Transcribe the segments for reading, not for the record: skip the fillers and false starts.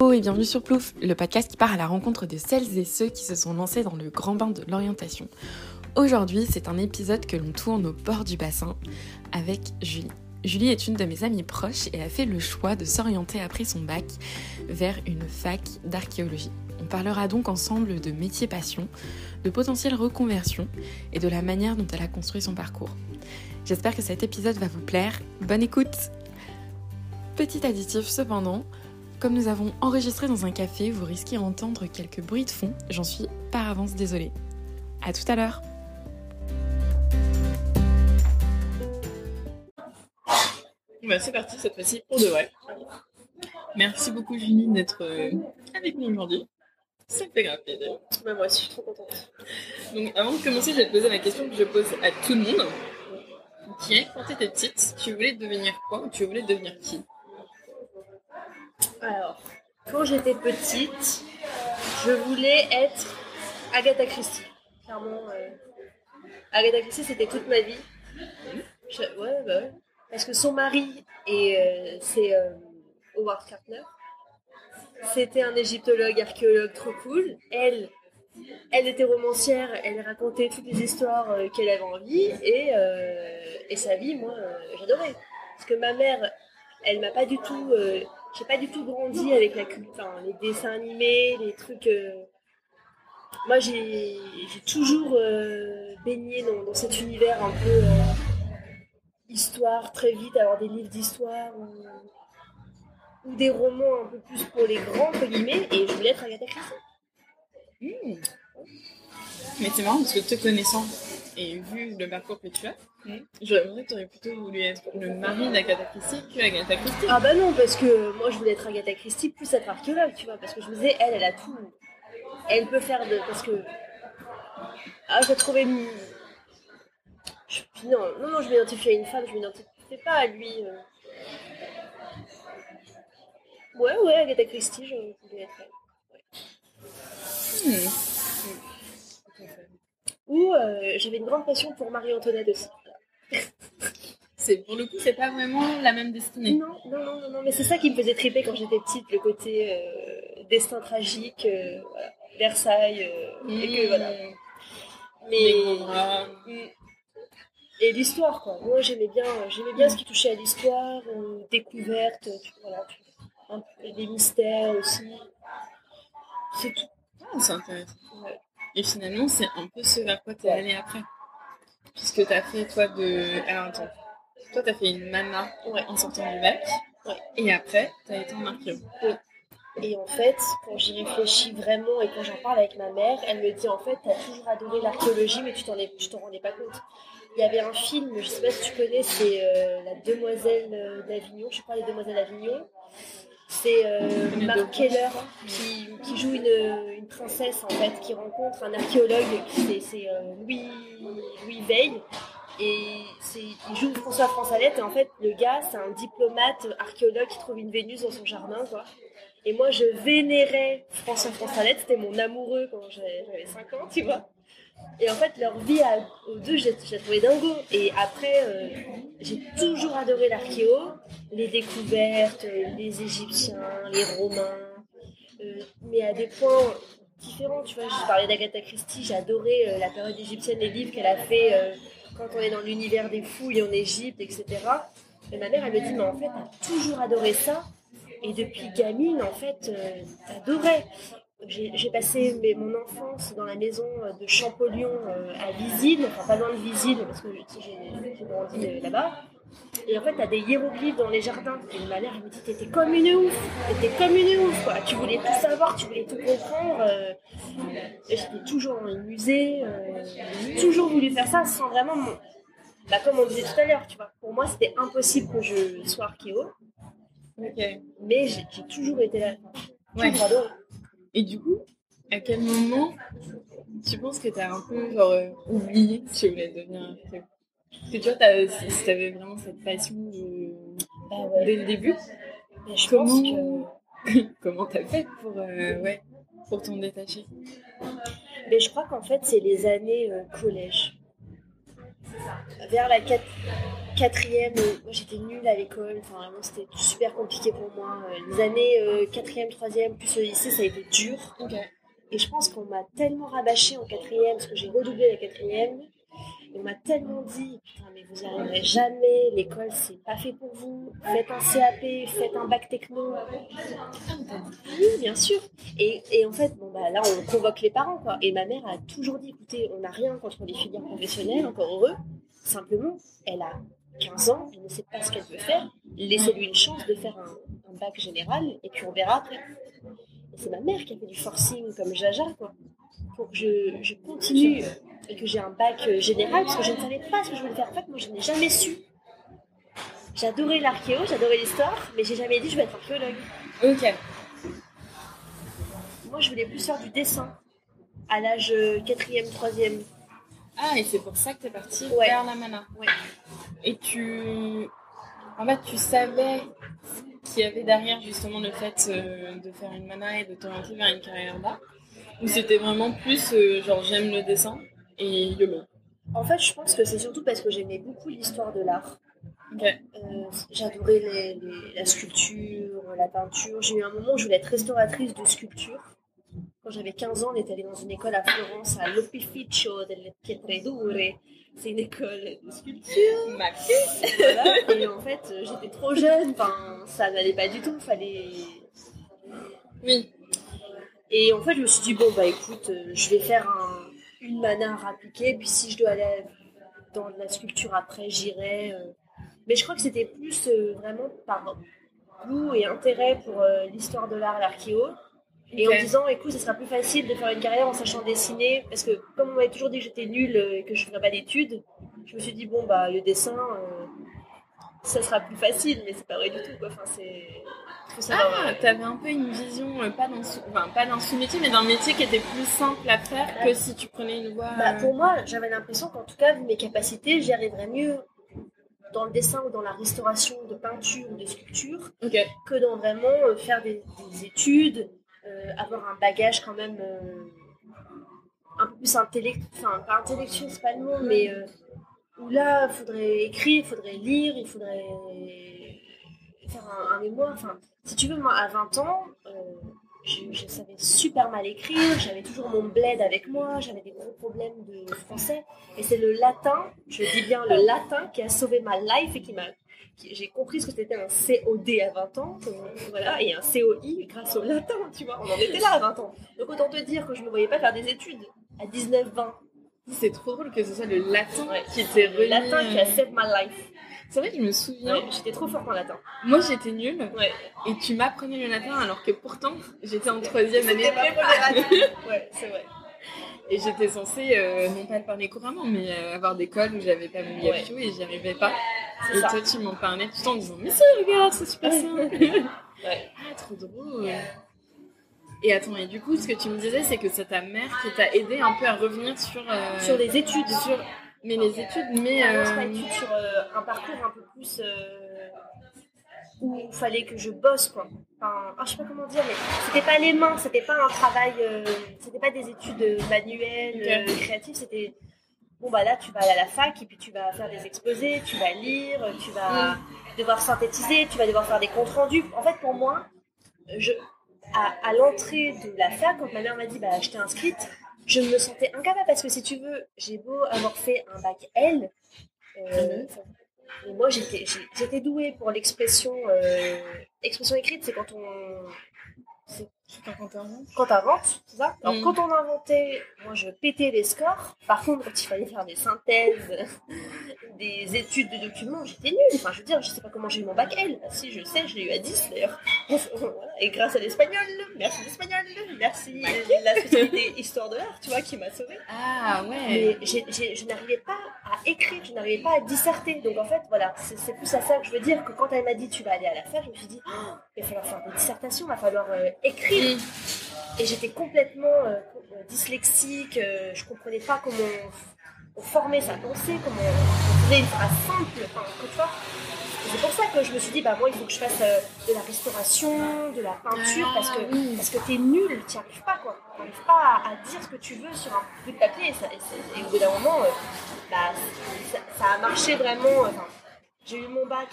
Hello et bienvenue sur Plouf, le podcast qui part à la rencontre de celles et ceux qui se sont lancés dans le grand bain de l'orientation. Aujourd'hui, c'est un épisode que l'on tourne au bord du bassin avec Julie. Julie est une de mes amies proches et a fait le choix de s'orienter après son bac vers une fac d'archéologie. On parlera donc ensemble de métier passion, de potentielle reconversion et de la manière dont elle a construit son parcours. J'espère que cet épisode va vous plaire. Bonne écoute! Petit additif cependant, comme nous avons enregistré dans un café, vous risquez d'entendre quelques bruits de fond. J'en suis par avance désolée. À tout à l'heure! C'est parti cette fois-ci pour de vrai. Merci beaucoup Julie d'être avec nous aujourd'hui. Ça me fait grave plaisir. Moi aussi, je suis trop contente. Donc avant de commencer, je vais te poser la question que je pose à tout le monde. Qui est, quand tu étais petite, tu voulais devenir quoi ou tu voulais devenir qui? Alors, quand j'étais petite, je voulais être Agatha Christie. Clairement, Agatha Christie, c'était toute ma vie. Ouais. Parce que son mari, c'est Howard Carter. C'était un égyptologue, archéologue trop cool. Elle était romancière, elle racontait toutes les histoires qu'elle avait envie. Et sa vie, moi, j'adorais. Parce que ma mère, elle m'a pas du tout... j'ai pas du tout grandi avec la culture, les dessins animés, les trucs... Moi, j'ai toujours baigné dans cet univers un peu... histoire, très vite, avoir des livres d'histoire ou des romans un peu plus pour les grands, entre guillemets, et je voulais être Agatha Christie. Mais c'est marrant parce que te connaissant et vu le parcours que tu as, j'aurais pensé que tu aurais plutôt voulu être le mari d'Agatha Christie que Agatha Christie. Ah bah non, parce que moi je voulais être Agatha Christie plus être archéologue, tu vois, parce que je me disais, elle a tout. Elle peut faire de... Parce que... Ah, je la trouvais... Non, je m'identifie à une femme, je m'identifie pas à lui. Ouais, Agatha Christie, je voulais être elle. Ouais. Ou j'avais une grande passion pour Marie-Antoinette aussi. Pour le coup, c'est pas vraiment la même destinée. Non, mais c'est ça qui me faisait triper quand j'étais petite, le côté destin tragique, voilà, Versailles, et que voilà. Mais... Et l'histoire, quoi. Moi, j'aimais bien ce qui touchait à l'histoire, découverte, des mystères aussi. C'est tout. Ah, c'est intéressant. Ouais. Et finalement, c'est un peu ce vers quoi t'es allée après. Puisque t'as fait, toi, Alors, attends. Toi, t'as fait une mana en sortant du bac. Ouais. Et après, t'as été en archéo. Oui. Et en fait, quand j'y réfléchis vraiment et quand j'en parle avec ma mère, elle me dit en fait, t'as toujours adoré l'archéologie, mais tu t'en rendais pas compte. Il y avait un film, je sais pas si tu connais, c'est La Demoiselle d'Avignon, je crois Les Demoiselles d'Avignon. C'est Mark Keller qui joue une princesse en fait, qui rencontre un archéologue, c'est Louis Veil. Et il joue François Fransalette et en fait le gars c'est un diplomate archéologue qui trouve une Vénus dans son jardin quoi. Et moi je vénérais François Fransalette, c'était mon amoureux quand j'avais 5 ans tu vois. Et en fait leur vie aux deux j'ai trouvé dingo. Et après j'ai toujours adoré l'archéo, les découvertes, les Égyptiens, les Romains, mais à des points différents tu vois. Je parlais d'Agatha Christie, j'ai adoré la période égyptienne, les livres qu'elle a fait quand on est dans l'univers des fouilles en Égypte, etc. Et ma mère, elle me dit, mais en fait, t'as toujours adoré ça. Et depuis gamine, en fait, t'adorais. J'ai passé mon enfance dans la maison de Champollion à Visine, enfin pas loin de Visine, parce que j'ai grandi là-bas. Et en fait, t'as des hiéroglyphes dans les jardins. Et ma mère, elle me dit, t'étais comme une ouf, quoi. Tu voulais tout savoir, tu voulais tout comprendre. J'étais toujours dans les musées, j'ai toujours voulu faire ça sans vraiment... comme on disait tout à l'heure, tu vois. Pour moi, c'était impossible que je sois archéo. Okay. Mais j'ai toujours été là. Ouais. Et du coup, à quel moment tu penses que t'as un peu oublié que tu voulais devenir archéo? Parce que tu vois, si t'avais vraiment cette passion dès le début, mais je pense que... Comment t'as fait pour t'en détacher? Mais je crois qu'en fait, c'est les années collège. Vers la quatrième, moi j'étais nulle à l'école, enfin vraiment c'était super compliqué pour moi. Les années quatrième, troisième, plus le lycée, ça a été dur. Ok. Et je pense qu'on m'a tellement rabâché en quatrième, parce que j'ai redoublé la quatrième, et on m'a tellement dit, putain mais vous n'y arriverez jamais, l'école c'est pas fait pour vous, faites un CAP, faites un bac techno. Oui, bien sûr. Et en fait, bon bah là on convoque les parents quoi. Et ma mère a toujours dit, écoutez, on n'a rien contre les filières professionnelles, encore heureux. Simplement, elle a 15 ans, elle ne sait pas ce qu'elle veut faire. Laissez-lui une chance de faire un bac général et puis on verra après. Et c'est ma mère qui a fait du forcing comme Jaja quoi, pour que je continue et que j'ai un bac général parce que je ne savais pas ce que je voulais faire. En fait, moi je n'ai jamais su. J'adorais l'archéo, j'adorais l'histoire, mais j'ai jamais dit je vais être archéologue. Ok. Moi je voulais plus faire du dessin à l'âge 4e, 3e. Ah, et c'est pour ça que t'es partie Ouais. vers la mana. Ouais. Et en fait, tu savais qu'il y avait derrière justement le fait de faire une mana et de t'orienter vers une carrière d'art. Ou c'était vraiment plus genre j'aime le dessin et YOLO. En fait, je pense que c'est surtout parce que j'aimais beaucoup l'histoire de l'art. Ok. J'adorais la sculpture, la peinture. J'ai eu un moment où je voulais être restauratrice de sculpture. Quand j'avais 15 ans, on est allé dans une école à Florence, à l'Opificio delle Pietre Dure. C'est une école de sculpture. Voilà. Et en fait, j'étais trop jeune, enfin, ça n'allait pas du tout, fallait... Oui. Et en fait, je me suis dit, bon, bah écoute, je vais faire une mana à appliquer, puis si je dois aller dans de la sculpture après, j'irai. Mais je crois que c'était plus vraiment par goût et intérêt pour l'histoire de l'art et l'archéo. Et en me disant, écoute, ce sera plus facile de faire une carrière en sachant dessiner, parce que comme on m'avait toujours dit que j'étais nulle et que je ne ferais pas d'études, je me suis dit, bon, bah le dessin, ça sera plus facile, mais c'est pas vrai du tout, quoi. Enfin, c'est... T'avais un peu une vision, pas d'un sous-métier, mais d'un métier qui était plus simple à faire que si tu prenais une voie... Pour moi, j'avais l'impression qu'en tout cas, vu mes capacités, j'y arriverais mieux dans le dessin ou dans la restauration de peinture ou de sculpture que dans vraiment faire des études, avoir un bagage quand même un peu plus intellectuel, enfin pas intellectuel, c'est pas le mot, mais où là, il faudrait écrire, il faudrait lire, il faudrait faire un mémoire. Enfin, si tu veux, moi, à 20 ans, je savais super mal écrire, j'avais toujours mon bled avec moi, j'avais des gros problèmes de français. Et c'est le latin, je dis bien le latin, qui a sauvé ma life et j'ai compris ce que c'était un COD à 20 ans, voilà, et un COI grâce au latin, tu vois. On en était là à 20 ans. Donc autant te dire que je ne me voyais pas faire des études à 19-20. C'est trop drôle que ce soit le latin qui était le latin qui a saved my life. C'est vrai que je me souviens. Ouais, j'étais trop forte en latin. Moi, j'étais nulle. Ouais. Et tu m'apprenais le latin alors que pourtant, j'étais en 3e année. C'était ma première année. Ouais, c'est vrai. Et j'étais censée, non pas le parler couramment, mais avoir des codes où j'avais pas mon gafio et j'y arrivais pas. Et toi, tu m'en parlais tout le temps en disant, mais si, regarde, c'est super simple. Ouais. Ah, trop drôle. Et attends, et du coup, ce que tu me disais, c'est que c'est ta mère qui t'a aidé un peu à revenir sur les études. Mais les études, mais... c'est pas études, sur un parcours un peu plus... où il fallait que je bosse, quoi. Enfin, je sais pas comment dire, mais c'était pas les mains, c'était pas un travail... c'était pas des études manuelles, créatives, c'était... Bon, bah là, tu vas aller à la fac, et puis tu vas faire des exposés, tu vas lire, tu vas devoir synthétiser, tu vas devoir faire des comptes rendus. En fait, pour moi, à l'entrée de la fac, quand ma mère m'a dit, bah, je t'ai inscrite, je me sentais incapable parce que si tu veux, j'ai beau avoir fait un bac L, mais moi j'étais douée pour l'expression écrite, c'est quand t'inventes, c'est ça. Alors quand on inventait, moi je pétais les scores. Par contre, quand il fallait faire des synthèses, des études de documents, j'étais nulle. Enfin, je veux dire, je sais pas comment j'ai eu mon bac L. Ah, si, je sais, je l'ai eu à 10 d'ailleurs. Voilà. Et grâce à l'espagnol, merci l'espagnol, merci la spécialité histoire de l'art, tu vois, qui m'a sauvée. Ah ouais. Mais je n'arrivais pas à écrire, je n'arrivais pas à disserter. Donc en fait, voilà, c'est plus à ça que je veux dire, que quand elle m'a dit tu vas aller à la fac, je me suis dit, il va falloir faire des dissertations, il va falloir écrire. Et j'étais complètement dyslexique, je comprenais pas comment on formait sa pensée, comment on faisait une phrase simple, enfin, tu vois. C'est pour ça que je me suis dit, bah moi il faut que je fasse de la restauration, de la peinture, parce que t'es nul, t'y arrives pas, quoi. T'arrives pas à dire ce que tu veux sur un bout de papier, et au bout d'un moment, ça a marché vraiment. j'ai eu mon bac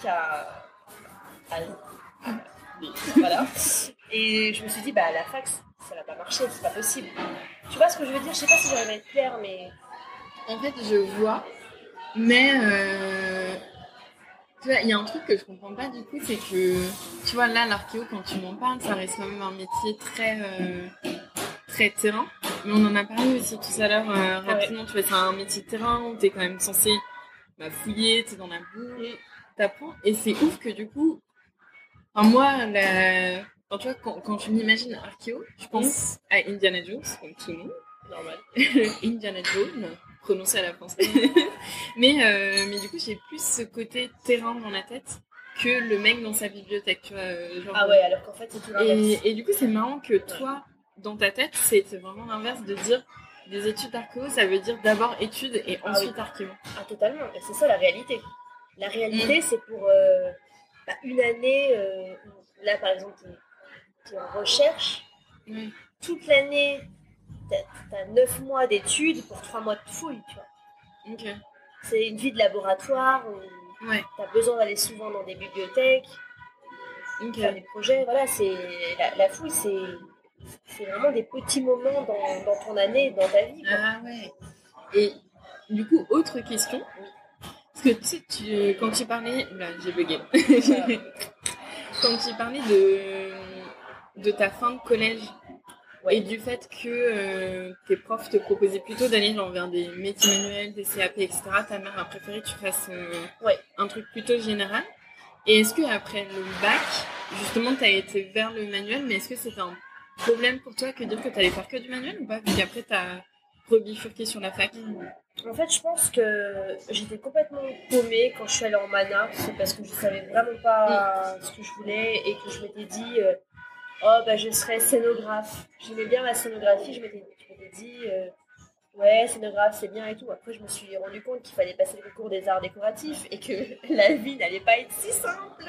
voilà. Et je me suis dit, bah, à la fac, ça va pas marcher, c'est pas possible. Tu vois ce que je veux dire? Je sais pas si j'arrive à être claire, mais... En fait, je vois, mais tu vois, il y a un truc que je comprends pas du coup, c'est que, tu vois, là, l'archéo, quand tu m'en parles, ça reste quand même un métier très terrain. Mais on en a parlé aussi tout à l'heure rapidement, tu vois, c'est un métier de terrain où t'es quand même censé fouiller, t'es dans la boue, t'apprends. Et c'est ouf que du coup, enfin, moi, enfin, tu vois, quand je m'imagine archéo, je pense à Indiana Jones, comme tout le monde. Normal. Indiana Jones, prononcé à la française. mais du coup, j'ai plus ce côté terrain dans la tête que le mec dans sa bibliothèque, tu vois. Genre, ah ouais, alors qu'en fait, c'est tout l'inverse. Et du coup, c'est marrant que toi, dans ta tête, c'est vraiment l'inverse de dire des études d'archéo, ça veut dire d'abord études et ensuite archéo. Ah, totalement. Et c'est ça la réalité. La réalité, c'est pour une année, là par exemple, t'es en recherche, toute l'année, t'as 9 mois d'études pour 3 mois de fouille, tu vois. Okay. C'est une vie de laboratoire où t'as besoin d'aller souvent dans des bibliothèques, faire des projets, voilà, c'est la fouille, c'est vraiment des petits moments dans ton année, dans ta vie, quoi. Ah ouais. Et du coup, autre question. Parce que tu sais, quand tu parlais... Là, j'ai bugué. Voilà. Quand tu parlais de ta fin de collège et du fait que tes profs te proposaient plutôt d'aller vers des métiers manuels, des CAP, etc., ta mère a préféré que tu fasses un truc plutôt général. Et est-ce qu'après le bac, justement, tu as été vers le manuel, mais est-ce que c'était un problème pour toi que dire que tu allais faire que du manuel ou pas? Puis après, tu as rebifurqué sur la fac. En fait, je pense que j'étais complètement paumée quand je suis allée en mana. C'est parce que je savais vraiment pas ce que je voulais et que je m'étais dit je serais scénographe. J'aimais bien la scénographie. Je m'étais dit ouais, scénographe, c'est bien et tout. Après, je me suis rendu compte qu'il fallait passer le concours des arts décoratifs et que la vie n'allait pas être si simple.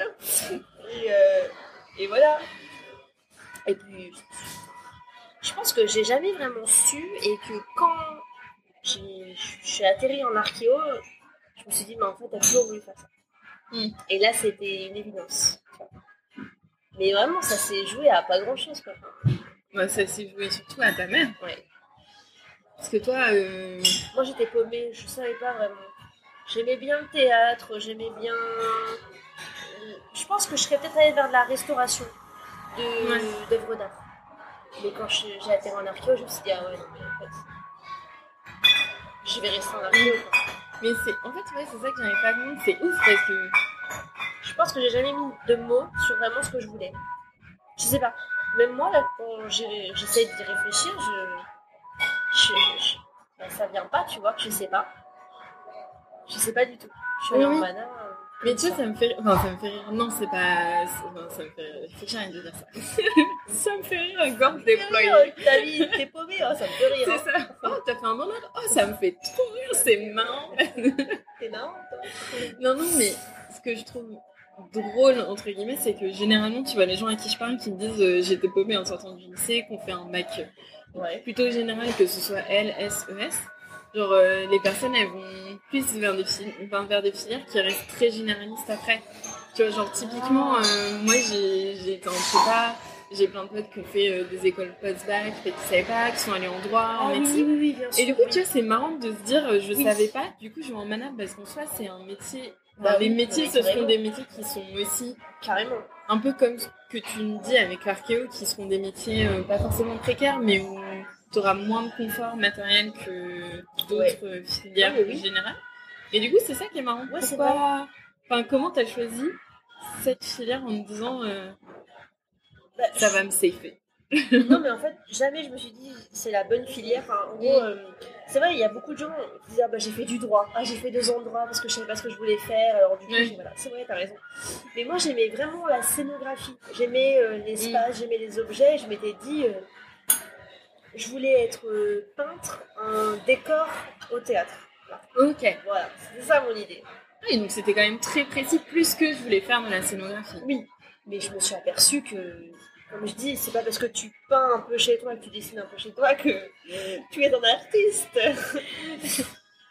Et voilà. Et puis, je pense que j'ai jamais vraiment su et que quand je suis atterrie en archéo, je me suis dit, mais en fait, t'as toujours voulu faire ça. Et là, c'était une évidence. Mais vraiment, ça s'est joué à pas grand-chose, quoi. Ouais, ça s'est joué surtout à ta mère. Ouais. Parce que toi... Moi, j'étais paumée, je savais pas vraiment. J'aimais bien le théâtre, j'aimais bien... Je pense que je serais peut-être allée vers de la restauration d'œuvres d'art. Mais quand j'ai atterri en archéo, je me suis dit, ah ouais, non, mais en fait, je vais rester en archéo, quoi. Mais en fait, ouais, c'est ça que j'arrive pas à comprendre. C'est ouf parce que... Je pense que j'ai jamais mis de mots sur vraiment ce que je voulais. Je sais pas. Même moi, là, quand j'essaie d'y réfléchir, ça vient pas, tu vois, que je sais pas. Je sais pas du tout. Je suis allée en mana. Mais tu vois, ça me fait rire. Non, c'est pas... ça me fait rire. J'ai rien de dire ça. Ça me fait rire, gorge déployée. Ta vie, t'es paumée, ça me fait rire. C'est ça. Oh, t'as fait un bon art. Oh, ça me fait trop rire, c'est marrant. C'est marrant, toi. Non, mais ce que je trouve drôle, entre guillemets, c'est que généralement, tu vois, les gens à qui je parle qui me disent j'étais paumée en sortant du lycée, qu'on fait un bac plutôt général, que ce soit L, S, E, S. Genre, les personnes, elles vont plus vers des filières qui restent très généralistes après. Tu vois, genre, typiquement, moi, j'ai été en prépa, j'ai plein de potes qui ont fait des écoles post-bac, qui savaient pas, qui sont allés en droit, en médecine. Oui, bien sûr. Et du coup, tu vois, c'est marrant de se dire, je savais pas, du coup, je vais en mana, parce qu'en soi, c'est un métier... les métiers, ce seront des métiers qui sont aussi... Carrément. Un peu comme ce que tu me dis avec l'archéo, qui seront des métiers pas forcément précaires, mais où tu auras moins de confort matériel que d'autres filières générales. Et du coup, c'est ça qui est marrant. Ouais, pourquoi... Enfin, comment tu as choisi cette filière en me disant ça va me safer? Non, mais en fait, jamais je me suis dit c'est la bonne filière. Enfin, en gros, c'est vrai, il y a beaucoup de gens qui disent j'ai fait du droit. J'ai fait 2 ans de droit parce que je savais pas ce que je voulais faire. Alors, du coup, voilà, c'est vrai, t'as raison. Mais moi, j'aimais vraiment la scénographie. J'aimais l'espace, j'aimais les objets. Je m'étais dit, je voulais être peintre, un décor au théâtre. Voilà. Ok. Voilà, c'était ça mon idée. Oui, donc c'était quand même très précis, plus que je voulais faire de la scénographie. Oui, mais je me suis aperçue que, comme je dis, c'est pas parce que tu peins un peu chez toi, que tu dessines un peu chez toi, que tu es un artiste.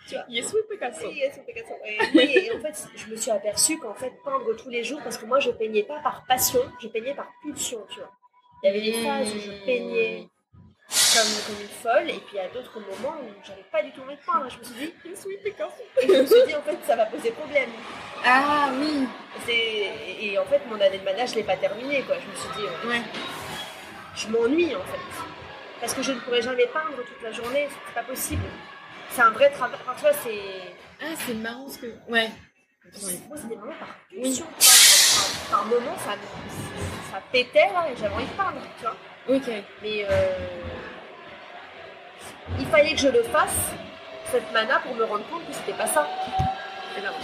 Tu vois. Yes, oui, Picasso. Yes, Picasso. Et en fait, je me suis aperçue qu'en fait, peindre tous les jours, parce que moi, je peignais pas par passion, je peignais par pulsion, tu vois. Il y avait des phases où je peignais comme une folle, et puis il y a d'autres moments où j'avais pas du tout envie de peindre. Je me suis dit, Yes, oui, Picasso. et je me suis dit, en fait, ça va poser problème. Ah oui. Et en fait, mon année de mana, je l'ai pas terminée, quoi. Je me suis dit, Ouais. je m'ennuie, en fait. Parce que je ne pourrais jamais peindre toute la journée, c'est pas possible. C'est un vrai travail. Enfin, tu vois, c'est. Ah, c'est marrant ce que. Ouais. Moi, c'était vraiment par pulsion. Par moment, ça pétait, là, et j'avais envie de peindre, tu vois. Ok. Mais il fallait que je le fasse, cette mana, pour me rendre compte que c'était pas ça. Et ben,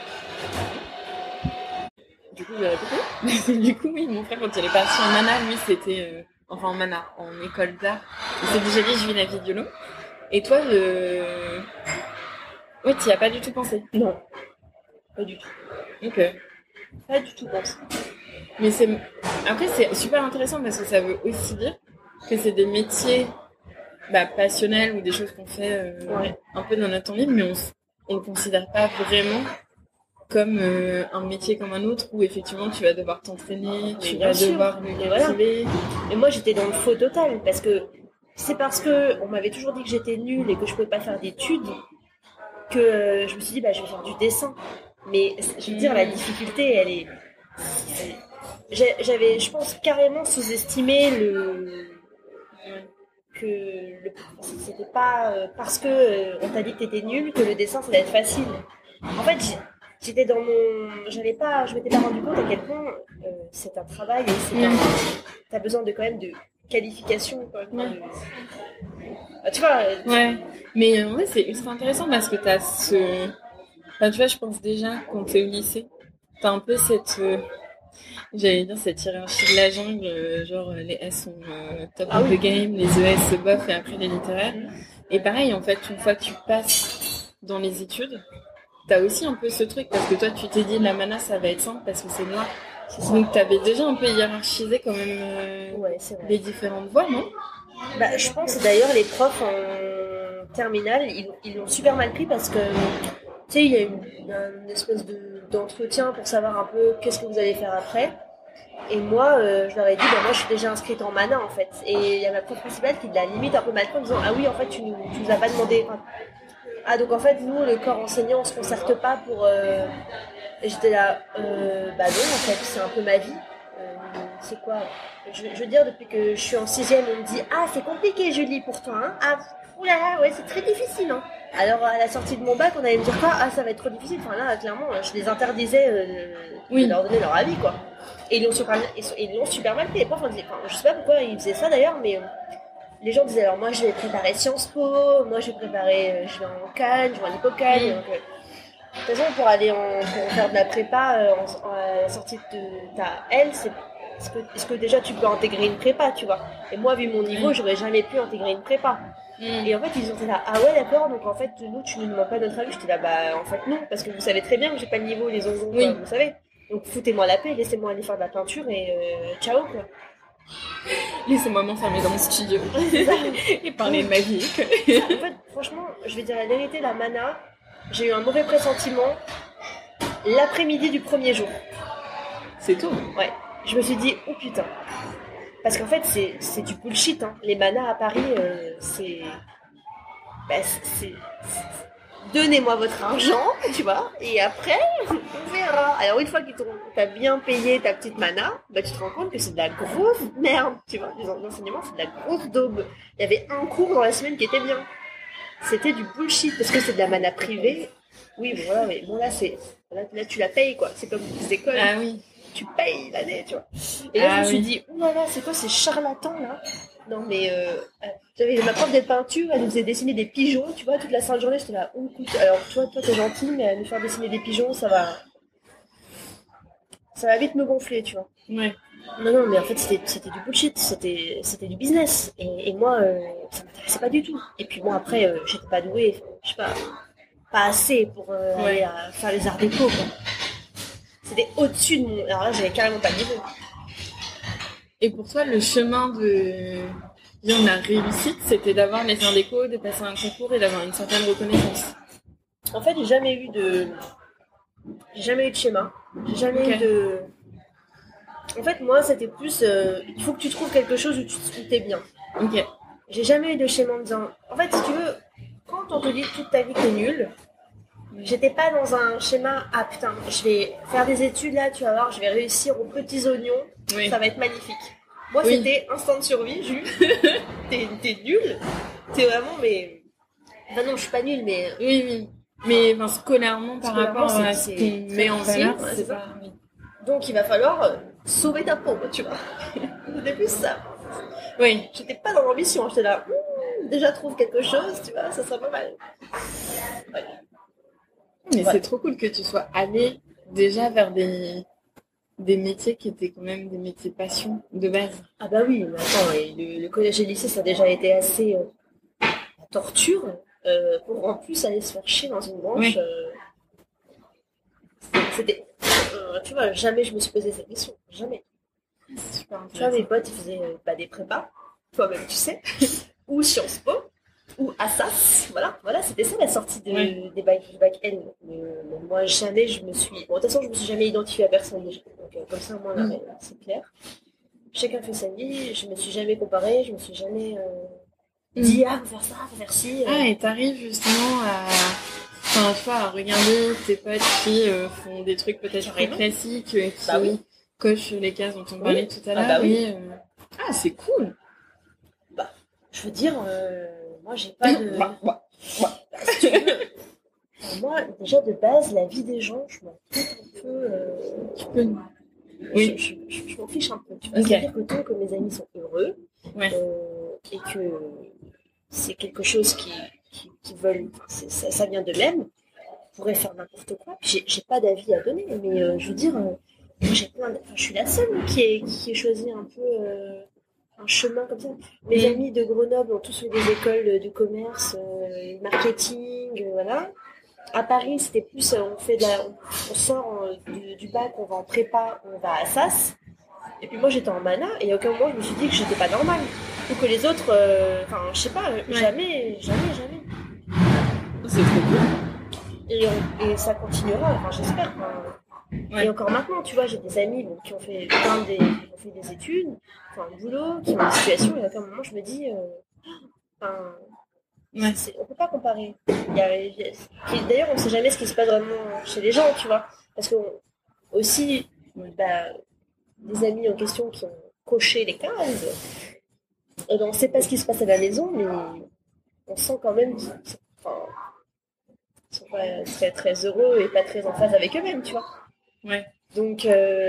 Du coup, du coup, oui, mon frère, quand il est parti en mana, lui, c'était. Enfin, en mana, en école d'art. Il s'est déjà dit, je vis la vie de l'eau. Et toi, ouais, t'y as pas du tout pensé. non, pas du tout. Ok. Pas du tout pensé. Mais après, c'est super intéressant parce que ça veut aussi dire que c'est des métiers passionnels ou des choses qu'on fait Ouais. un peu dans notre temps libre, mais on le considère pas vraiment comme un métier comme un autre où effectivement tu vas devoir t'entraîner, tu bien vas sûr. devoir le Et voilà. cultiver. Et moi, j'étais dans le faux total parce que c'est parce que on m'avait toujours dit que j'étais nulle et que je pouvais pas faire d'études que je me suis dit, je vais faire du dessin. Mais je veux dire, la difficulté, elle est. J'avais, je pense, carrément sous-estimé c'était pas parce que on t'a dit que t'étais nulle que le dessin ça allait être facile. En fait, j'étais dans je m'étais pas rendu compte à quel point c'est un travail et t'as besoin de quand même de qualification quand même. Ouais. Tu vois. Ouais, mais en vrai c'est ultra intéressant parce que t'as enfin, tu vois, je pense déjà quand t'es au lycée, t'as un peu cette j'allais dire cette hiérarchie de la jungle, genre les S sont top of the game, les ES bof et après les littéraires. Et pareil, en fait, une fois que tu passes dans les études, t'as aussi un peu ce truc parce que toi tu t'es dit la mana ça va être simple parce que c'est noir. Donc t'avais déjà un peu hiérarchisé quand même Ouais, c'est vrai. les différentes voies, non? Je pense d'ailleurs les profs en terminale, ils l'ont super mal pris parce que tu sais, il y a une espèce d'entretien pour savoir un peu qu'est-ce que vous allez faire après. Et moi, je leur ai dit, moi je suis déjà inscrite en mana en fait. Et il y a ma prof principale qui l'a limite un peu mal pris en disant, ah oui, en fait, tu nous as pas demandé. Ah donc en fait, nous, le corps enseignant, on se concerte pas pour. Et j'étais là, non, en fait, c'est un peu ma vie. C'est quoi je veux dire, depuis que je suis en 6e, on me dit, ah, c'est compliqué, Julie, pour toi, hein. Ah, oulala, ouais, c'est très difficile, hein. Alors, à la sortie de mon bac, on allait me dire quoi? Ah, ça va être trop difficile. Enfin, là, clairement, je les interdisais de leur donner leur avis, quoi. Et ils l'ont super mal pris. Les profs, je sais pas pourquoi ils faisaient ça d'ailleurs, mais les gens disaient, alors moi, je vais préparer Sciences Po, moi, je vais en Cannes, je vais en Hippocagne. Donc, de toute façon, pour faire de la prépa, à la sortie de ta L, est-ce que déjà tu peux intégrer une prépa, tu vois? Et moi, vu mon niveau, j'aurais jamais pu intégrer une prépa. Et en fait, ils ont été là, ah ouais, d'accord, donc en fait, nous, tu nous demandes pas notre avis. J'étais là, en fait, non, parce que vous savez très bien que j'ai pas le niveau, les onzons, quoi, vous savez. Donc, foutez-moi la paix, laissez-moi aller faire de la peinture et ciao, quoi. Laissez-moi m'enfermer dans mon studio et parler de ma vie. En fait, franchement, je vais dire la vérité, la mana, j'ai eu un mauvais pressentiment l'après-midi du premier jour. C'est tout. Ouais. Je me suis dit, oh putain. Parce qu'en fait, c'est du bullshit, hein. Les manas à Paris, c'est... Donnez-moi votre argent, tu vois, et après, on verra. Alors, une fois que t'as bien payé ta petite mana, tu te rends compte que c'est de la grosse merde, tu vois. L'enseignement, c'est de la grosse daube. Il y avait un cours dans la semaine qui était bien. C'était du bullshit, parce que c'est de la mana privée. Oui, bon, voilà, mais bon, là, là, tu la payes, quoi. C'est comme les écoles. Ah oui. Tu payes l'année, tu vois. Et là, je me suis dit, oh là là, c'est quoi ces charlatans, là? Non, mais j'avais ma prof de peinture, elle nous faisait dessiner des pigeons, tu vois, toute la sainte journée, j'étais là, oh, écoute, alors, toi, t'es gentil, mais nous faire dessiner des pigeons, ça va vite me gonfler, tu vois. Ouais. Non, mais en fait, c'était du bullshit, c'était du business. Et moi, ça m'intéressait pas du tout. Et puis bon, après, j'étais pas douée, je sais pas assez pour aller faire les arts déco, quoi. C'était au-dessus de mon... Alors là, j'avais carrément pas de niveau. Et pour toi, le chemin de la réussite, c'était d'avoir les arts déco, de passer un concours et d'avoir une certaine reconnaissance. En fait, j'ai jamais eu de schéma. J'ai jamais eu de... En fait, moi, c'était plus... il faut que tu trouves quelque chose où t'es bien. Ok. J'ai jamais eu de schéma en me disant... En fait, si tu veux, quand on te dit toute ta vie que t'es nul, j'étais pas dans un schéma... Ah putain, je vais faire des études là, tu vas voir, je vais réussir aux petits oignons, ça va être magnifique. Moi, c'était instinct de survie, Jules. T'es nul. T'es vraiment, mais... Bah non, je suis pas nulle, mais... Oui. Mais scolairement, par rapport à ce qu'on met en valeur, c'est pas... Oui. Donc, il va falloir sauver ta peau, tu vois. C'était plus ça. Oui. J'étais pas dans l'ambition, j'étais là, déjà trouve quelque chose, tu vois, ça serait pas mal. Ouais. Mais c'est trop cool que tu sois allée déjà vers des métiers qui étaient quand même des métiers passion de base. Ah bah oui, mais attends, le collège et le lycée, ça a déjà été assez torture pour en plus aller se faire chier dans une branche. C'était... tu vois, jamais je me suis posé cette question. Jamais. C'est super intéressant. Tu vois, mes potes, ils faisaient des prépas, toi-même, tu sais, ou Sciences Po, ou Assas. Voilà, c'était ça la sortie du bac L. Mais moi, jamais je me suis... Bon, de toute façon, je me suis jamais identifiée à personne déjà. Donc, comme ça, au moins, là, c'est clair. Chacun fait sa vie, je me suis jamais comparée, je me suis jamais dit, faut faire ça, faut faire ci. Ah, et t'arrives justement à regarder tes potes qui font des trucs peut-être très classiques, qui cochent les cases dont on parlait tout à l'heure. Ah, c'est cool. Bah, je veux dire, moi, j'ai pas de... si tu veux, moi, déjà, de base, la vie des gens, je m'en fiche un peu... Tu peux... Oui. Je m'en fiche un peu. Tu vois, c'est-à-dire que tant que mes amis sont heureux, et que c'est quelque chose qui veulent, ça vient de même, je pourrais faire n'importe quoi. J'ai pas d'avis à donner, mais je veux dire, moi, je suis la seule qui ait choisi un peu un chemin comme ça. Mes amis de Grenoble ont tous fait des écoles de commerce, marketing, voilà. À Paris, c'était plus, on sort du bac, on va en prépa, on va à SAS. Et puis moi, j'étais en mana, et à aucun moment, je me suis dit que j'étais pas normale. Ou que les autres, je sais pas, jamais. C'est trop cool. Et ça continuera, j'espère. Et encore maintenant, tu vois, j'ai des amis qui ont fait des études, qui ont un boulot, qui ont une situation, et à aucun moment, je me dis... on peut pas comparer. D'ailleurs, on sait jamais ce qui se passe vraiment chez les gens, tu vois. Parce que aussi, des amis en question qui ont coché les cases, on sait pas ce qui se passe à la maison, mais on sent quand même qu'ils sont pas très, très heureux et pas très en phase avec eux-mêmes, tu vois. Ouais. Donc,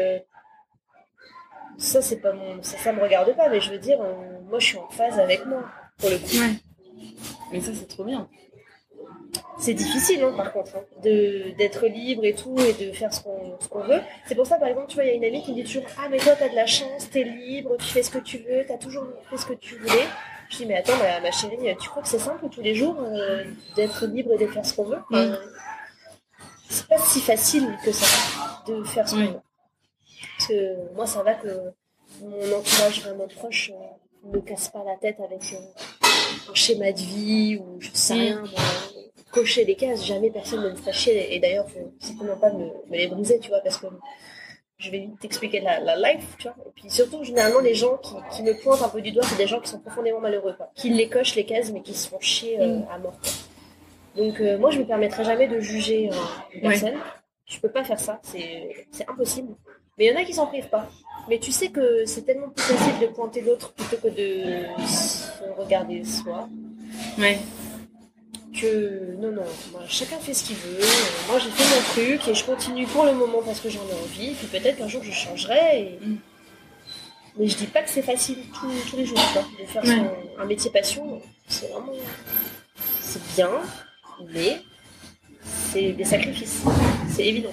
ça, c'est pas ça me regarde pas, mais je veux dire, moi, je suis en phase avec moi, pour le coup. Ouais. Mais ça, c'est trop bien. C'est difficile, par contre, d'être libre et tout, et de faire ce qu'on veut. C'est pour ça, par exemple, tu vois, il y a une amie qui me dit toujours « Ah, mais toi, t'as de la chance, t'es libre, tu fais ce que tu veux, t'as toujours fait ce que tu voulais. » Je dis « Mais attends, ma chérie, tu crois que c'est simple tous les jours d'être libre et de faire ce qu'on veut C'est pas si facile que ça, de faire ce qu'on veut. Parce que moi, ça va que mon entourage vraiment proche ne me casse pas la tête avec... un schéma de vie ou je sais rien, cocher les cases, jamais personne ne me fera chier, et d'ailleurs faut simplement pas me les briser, tu vois, parce que je vais vite t'expliquer la life, tu vois, et puis surtout généralement les gens qui me pointent un peu du doigt, c'est des gens qui sont profondément malheureux, quoi, qui les cochent les cases mais qui se font chier à mort, quoi. Donc moi je me permettrai jamais de juger une personne, je peux pas faire ça, c'est impossible, mais il y en a qui s'en privent pas. Mais tu sais que c'est tellement plus facile de pointer l'autre plutôt que de se regarder soi. Ouais. Que non, moi, chacun fait ce qu'il veut. Moi j'ai fait mon truc et je continue pour le moment parce que j'en ai envie. Puis peut-être qu'un jour je changerai. Mais je dis pas que c'est facile tous les jours, quoi, de faire un métier passion. C'est vraiment... C'est bien, mais c'est des sacrifices. C'est évident.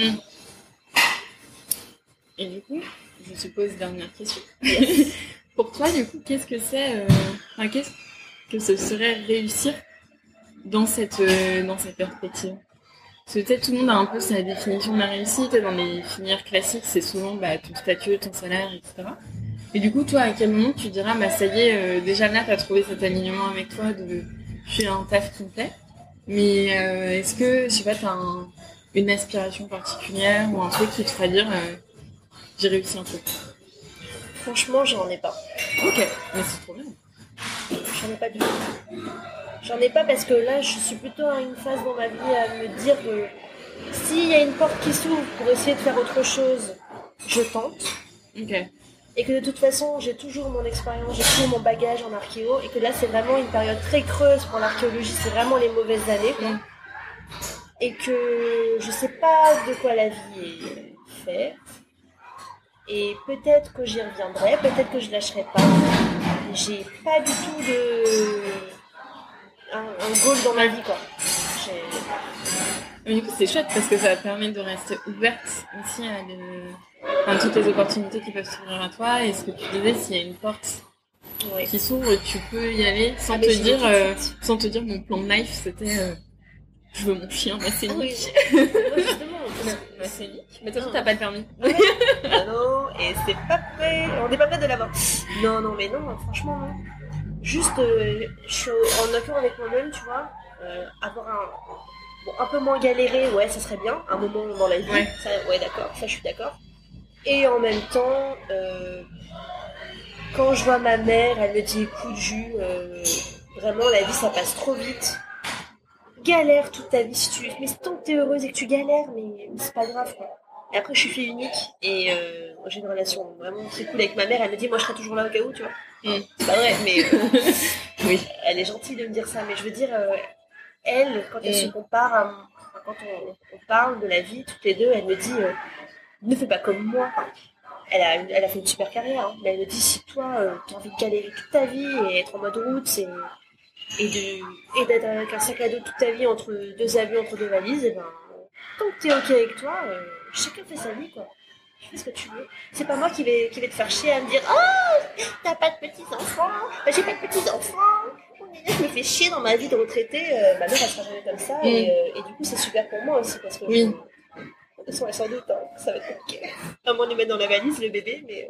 Et du coup, je suppose dernière question. Yes. Pour toi, du coup, qu'est-ce que c'est, qu'est-ce que ce serait réussir dans cette perspective? Parce que peut-être tout le monde a un peu sa définition de la réussite, et dans les filières classiques, c'est souvent ton statut, ton salaire, etc. Et du coup, toi, à quel moment tu diras, ça y est, déjà là, t'as trouvé cet alignement avec toi de je fais un taf qui me plaît, Mais est-ce que, je sais pas, t'as une aspiration particulière ou un truc qui te ferait dire j'ai réussi un truc? Franchement, j'en ai pas. Ok, mais c'est trop bien. J'en ai pas du tout. J'en ai pas parce que là, je suis plutôt à une phase dans ma vie à me dire que s'il y a une porte qui s'ouvre pour essayer de faire autre chose, je tente. Ok. Et que de toute façon, j'ai toujours mon expérience, j'ai toujours mon bagage en archéo. Et que là, c'est vraiment une période très creuse pour l'archéologie. C'est vraiment les mauvaises années, quoi. Et que je sais pas de quoi la vie est faite. Et peut-être que j'y reviendrai, peut-être que je lâcherai pas. J'ai pas du tout un goal dans ma vie, quoi. Mais du coup, c'est chouette parce que ça permet de rester ouverte aussi à toutes les opportunités qui peuvent s'ouvrir à toi. Et ce que tu disais, s'il y a une porte qui s'ouvre, tu peux y aller sans te dire mon plan de life, c'était je veux mon chien Macénique. Oui. Justement, Macénique. Mais toi, t'as pas le permis. Ah non, et c'est pas prêt. On n'est pas prêt de l'avoir. Non, mais non, franchement, non. Juste, je suis en accord avec moi-même, tu vois. Avoir un peu moins galéré, ouais, ça serait bien. Un moment dans la vie. Ouais, D'accord, ça, je suis d'accord. Et en même temps, quand je vois ma mère, elle me dit écoute, Jules, vraiment, la vie, ça passe trop vite. Galère toute ta vie si tu... Mais tant que t'es heureuse et que tu galères, mais c'est pas grave, quoi. Et après, je suis fille unique et j'ai une relation vraiment très cool avec ma mère. Elle me dit, moi, je serai toujours là au cas où, tu vois. C'est pas vrai, mais oui. Elle est gentille de me dire ça. Mais je veux dire, elle, quand elle se compare, quand on parle de la vie, toutes les deux, elle me dit, ne fais pas comme moi. Elle a fait une super carrière, hein, mais elle me dit, si toi, t'as envie de galérer toute ta vie et être en mode route, et d'être avec un sac à dos toute ta vie entre deux avions, entre deux valises, et ben, tant que t'es ok avec toi, chacun fait sa vie, quoi. Tu fais ce que tu veux. C'est pas moi qui vais te faire chier à me dire oh, t'as pas de petits-enfants, j'ai pas de petits-enfants, je me fais chier dans ma vie de retraité, ma mère elle sera jamais comme ça, et du coup c'est super pour moi aussi, parce que de toute façon, sans doute, hein, ça va être compliqué. À moins de lui mettre dans la valise, le bébé, mais...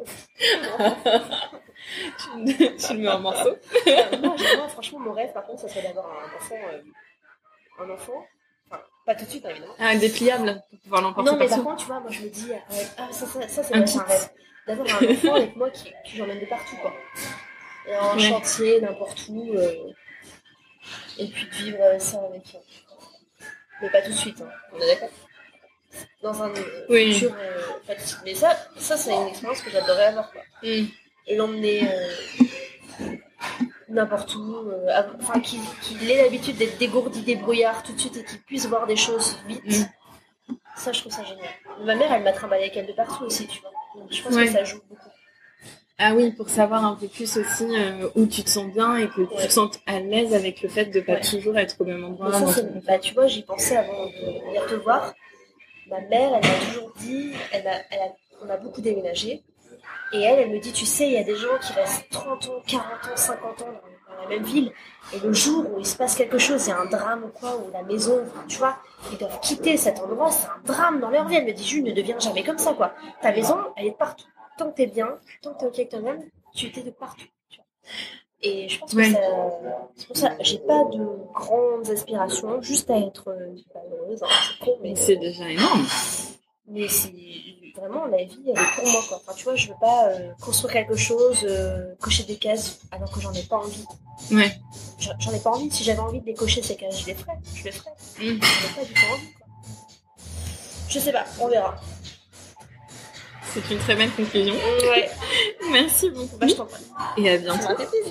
tu le mets en morceaux. Moi, franchement, mon rêve, par contre, ça serait d'avoir un enfant. Enfin, pas tout de suite, évidemment. Ah, dépliable, pour pouvoir l'emporter. Non, mais par contre, tu vois, moi, je me dis... ça c'est un rêve. D'avoir un enfant avec moi qui j'emmène de partout, quoi. Et en chantier, n'importe où. Et puis de vivre ça avec... Mais pas tout de suite, hein. On est d'accord ? Dans un futur mais ça c'est une expérience que j'adorerais avoir, quoi. Et l'emmener n'importe où, enfin qu'il ait l'habitude d'être dégourdi des brouillards tout de suite et qu'il puisse voir des choses vite. Ça, je trouve ça génial. Ma mère, elle m'a trimballé avec elle de partout aussi, tu vois. Donc je pense que ça joue beaucoup. Ah oui, pour savoir un peu plus aussi où tu te sens bien et que tu te sentes à l'aise avec le fait de pas toujours être au même endroit. Tu vois, j'y pensais avant de venir te voir. Ma mère, elle m'a toujours dit, on a beaucoup déménagé, et elle me dit, tu sais, il y a des gens qui restent 30 ans, 40 ans, 50 ans dans la même ville, et le jour où il se passe quelque chose, il y a un drame ou quoi, ou la maison, tu vois, ils doivent quitter cet endroit, c'est un drame dans leur vie. Elle me dit, Jules, ne deviens jamais comme ça, quoi. Ta maison, elle est de partout. Tant que t'es bien, tant que t'es ok avec toi-même, tu étais de partout, tu vois. Et je pense que c'est pour ça, j'ai pas de grandes aspirations, juste à être heureuse, hein, c'est con, mais c'est déjà énorme. Mais c'est vraiment, la vie, elle est pour moi, quoi. Enfin, tu vois, je veux pas construire quelque chose, cocher des cases, alors que j'en ai pas envie. Ouais. J'en ai pas envie. Si j'avais envie de les cocher, ces cases, je les ferais. J'en ai pas du tout envie, quoi. Je sais pas, on verra. C'est une très belle conclusion. Ouais. Merci beaucoup. Je t'en prie. Et à bientôt. Ça m'a fait plaisir.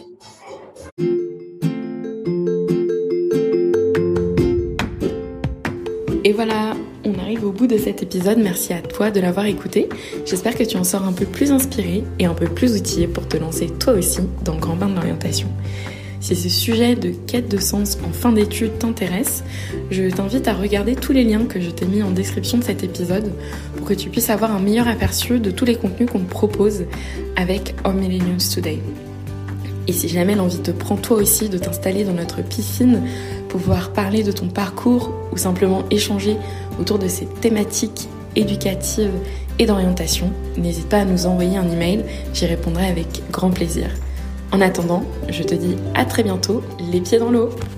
Et voilà, on arrive au bout de cet épisode. Merci à toi de l'avoir écouté. J'espère que tu en sors un peu plus inspiré et un peu plus outillé pour te lancer toi aussi dans le grand bain de l'orientation. Si ce sujet de quête de sens en fin d'études t'intéresse, je t'invite à regarder tous les liens que je t'ai mis en description de cet épisode pour que tu puisses avoir un meilleur aperçu de tous les contenus qu'on te propose avec Our Millennials Today. Et si jamais l'envie te prend toi aussi de t'installer dans notre piscine, pouvoir parler de ton parcours ou simplement échanger autour de ces thématiques éducatives et d'orientation, n'hésite pas à nous envoyer un email, j'y répondrai avec grand plaisir. En attendant, je te dis à très bientôt, les pieds dans l'eau.